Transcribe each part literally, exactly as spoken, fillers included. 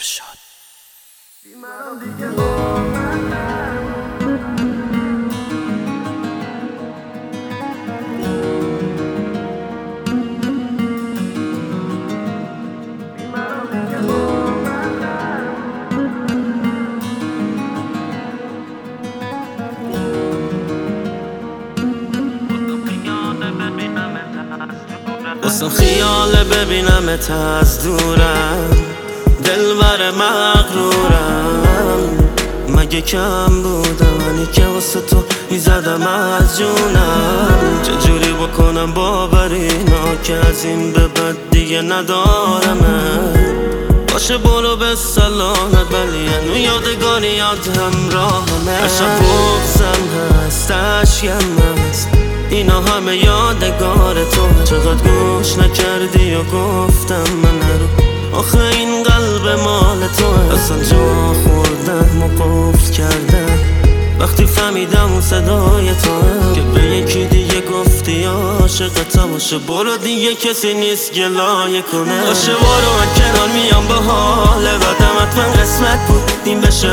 ارشاد. واسم خیال ببینمت از دورم، دلبر مغرورم. مگه کم بودم منی که واسه تو میزدم از جونم؟ چجوری بکنم باوری اینا که از این به بعد دیگه ندارمه؟ باشه برو به سلامت، ولی هنو یادگاری یاد همراهمه. عشق بغزم هست، عشقم هست، اینا همه یادگار تو. چقدر گوش نکردی و گفتم من نرو، آخه این قلب مال تو. اصلا جا خوردم و قفل کردم وقتی فهمیدم اون صدای تو، که به یکی دیگه گفتی عاشقتم. باشه برو دیگه کسی نیست گلایه کنه. باشه برو من کنار میام با حال بدم، حتما قسمت بود این بشه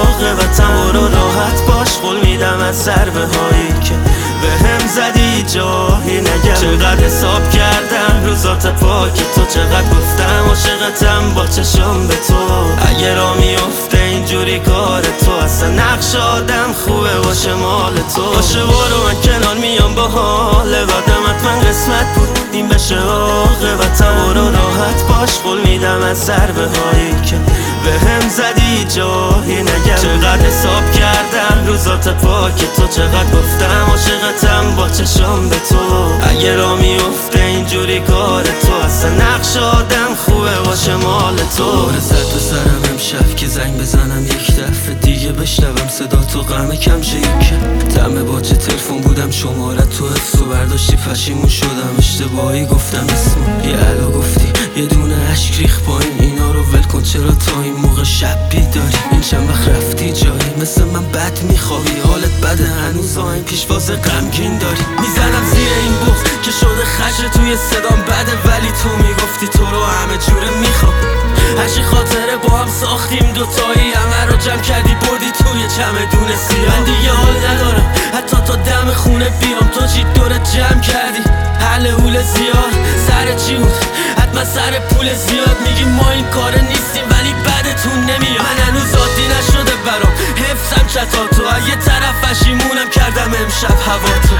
عاقبتم. برو راحت باش، قول میدم از ضربه هایی که به هم زدی جایی نگم. چقدر حساب کردم روزات پاک تو، چقدر گفتم عاشقتم با چشم به تو. اگه را میفته اینجوری کار تو، اصلا نقش آدم خوبه باشه مال تو. باشه برو من کنار میام با حال بدم، حتما قسمت بود این بشه عاقبتم. برو راحت باش، قول میدم از ضربه هایی که به هم زدی جایی نگم. چقدر حساب کردم روزات پاک تو، چقدر گفتم عاشقتم با چشم به تو. اگه را میفته اینجوری کار تو، اصلا نقش آدم خوبه باشه مال تو. برزد تو سرم امشب که زنگ بزنم یک دفعه دیگه بشنوم صدا تو، غم کم شه یک دم باجه تلفن بودم شماره تو حفظ و برداشتی، پشیمون شدم اشتباهی گفتم اسمو. یه الو گفتی یه دونه عشق ریخ پایین، اینا رو ول کن چرا تا این موقع شب بیداری؟ این چند وقت رفتی جایی مثل من بد میخوابی، حالت بده هنوز آهنگ پیشواز غمگین داری. میزنم زیر این بغض که شده خشت توی صدام بده، ولی تو میگفتی تو رو همه جوره میخوام. هرچی خاطره با هم ساختیم دوتایی، همه رو جمع کردی بردی توی چمدون سیاه. من دیگه حال ندارم حتی تا دم خونه بیام، تو چی دورت جمع کردی؟ حل حول زیاد سر چی بود؟ حتما سر پول زیاد. میگی ما این کاره نیستیم ولی بدتون نمیاد. من هنوز عادی نشده برام حفظم چتا تو، یه طرف پشیمونم کردم امشب هوا تو.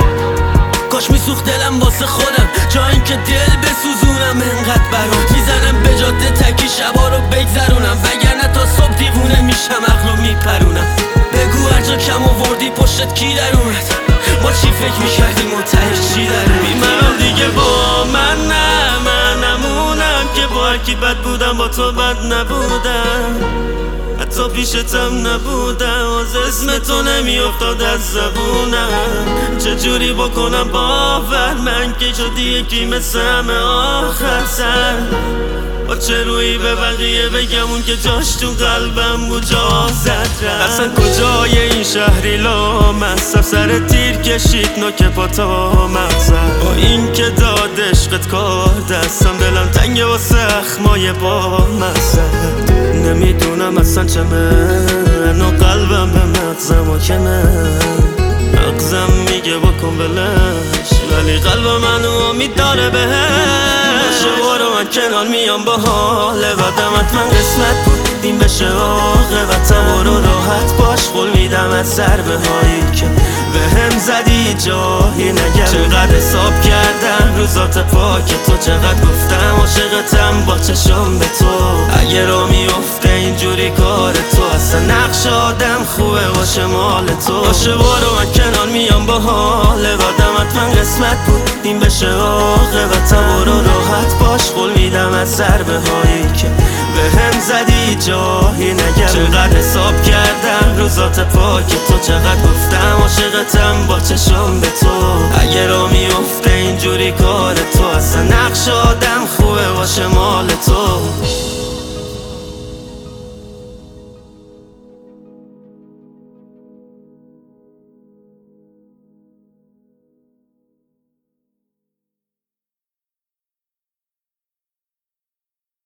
کاش میسوخت دلم واسه خودم جا این که دل بسوزونم انقدر برام. میزنم به جاده تکی شبا رو بگذرونم، وگرنه تا صبح دیوونه میشم عقلو میپرونم. بگو هر جا کم آوردی پشتت کی در اومد؟ ما چی فکر میکردیم و تهش چی در اومد؟ میمرم دیگه با من نه، من نمونم که با هرکی بد بودم با تو بد نبودم. حتی پیشتم نبودم، از اسم تو نمیافتاد از زبونم. چجوری بکنم باور من که شدی یکی مثل همه آخر سر؟ با چه روی به بقیه بگم اون که جاش تو قلبم بود جا زد رفت؟ اصلا کجای این شهری لامصب سر تیر کشید نوک پا تا مغزم. با این که داد عشقت کار دستم، دلم تنگه واسه اخمای با مغزم. نمیدونم اصلا چه من و قلبم به مغزم و که من مغزم میگه بکن بلش، ولی قلب منو امید داره بهش. برو من کنار میام با حال بدم، حتما قسمت بود این بشه عاقبتم. برو راحت باش، قول میدم از ضربه هایی که به هم زدی جایی نگم. چقدر حساب کردم روزات پاک تو، چقدر گفتم عاشقتم با چشم به تو. اگه را میفته اینجوری کار تو، اصلا نقش آدم خوبه باشه مال تو. باشه برو من کنار میام با حال بدم، حتما قسمت بود این بشه عاقبتم. برو راحت باش، قول میدم از ضربه هایی که به هم زدی جایی نگم. چقدر حساب کردم روزات پاک تو، چقدر گفتم عاشقتم با چشم به تو. اگه را میفته اینجوری کار تو، اصلا نقش آدم خوبه باشه مال تو.